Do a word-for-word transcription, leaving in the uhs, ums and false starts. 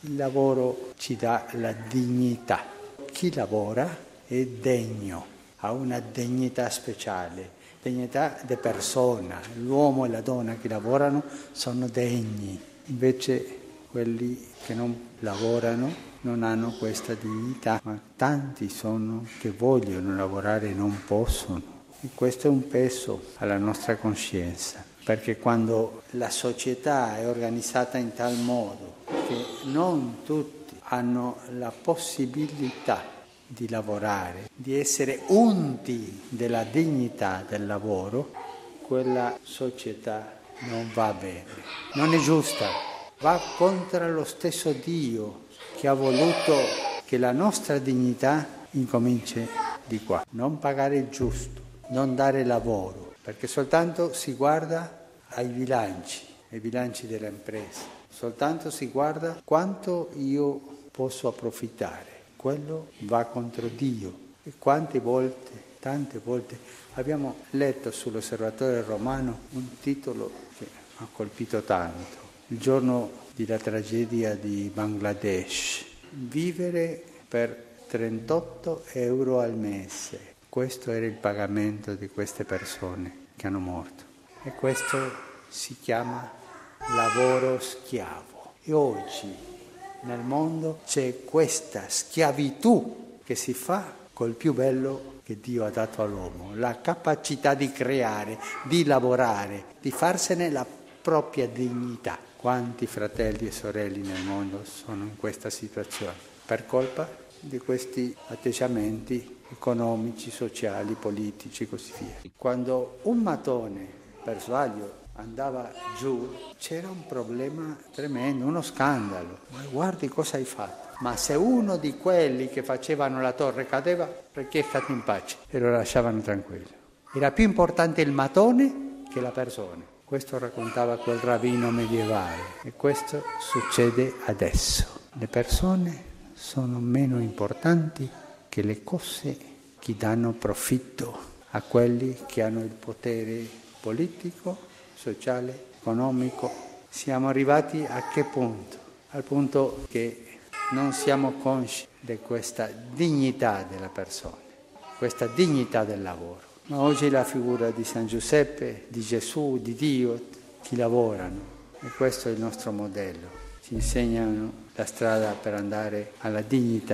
Il lavoro ci dà la dignità. Chi lavora è degno, ha una dignità speciale, dignità di persona. L'uomo e la donna che lavorano sono degni, invece quelli che non lavorano non hanno questa dignità, ma tanti sono che vogliono lavorare e non possono. E questo è un peso alla nostra coscienza, perché quando la società è organizzata in tal modo che non tutti hanno la possibilità di lavorare, di essere unti della dignità del lavoro, quella società non va bene, non è giusta, va contro lo stesso Dio che ha voluto che la nostra dignità incominci di qua. Non pagare il giusto, non dare lavoro, perché soltanto si guarda ai bilanci, ai bilanci delle imprese, soltanto si guarda quanto io posso approfittare. Quello va contro Dio. E quante volte, tante volte, abbiamo letto sull'Osservatore Romano un titolo che ha colpito tanto. Il giorno della tragedia di Bangladesh. Vivere per trentotto euro al mese. Questo era il pagamento di queste persone che hanno morto. E questo si chiama lavoro schiavo. E oggi nel mondo c'è questa schiavitù che si fa col più bello che Dio ha dato all'uomo, la capacità di creare, di lavorare, di farsene la propria dignità. Quanti fratelli e sorelle nel mondo sono in questa situazione per colpa di questi atteggiamenti economici, sociali, politici e così via. Quando un mattone, per sbaglio, andava giù, c'era un problema tremendo, uno scandalo. Ma guardi cosa hai fatto. Ma se uno di quelli che facevano la torre cadeva, perché è stato in pace e lo lasciavano tranquillo. Era più importante il mattone che la persona. Questo raccontava quel rabbino medievale e questo succede adesso. Le persone sono meno importanti che le cose che danno profitto a quelli che hanno il potere politico, sociale, economico. Siamo arrivati a che punto? Al punto che non siamo consci di questa dignità della persona, questa dignità del lavoro. Ma oggi la figura di San Giuseppe, di Gesù, di Dio, che lavorano, e questo è il nostro modello. Ci insegnano la strada per andare alla dignità.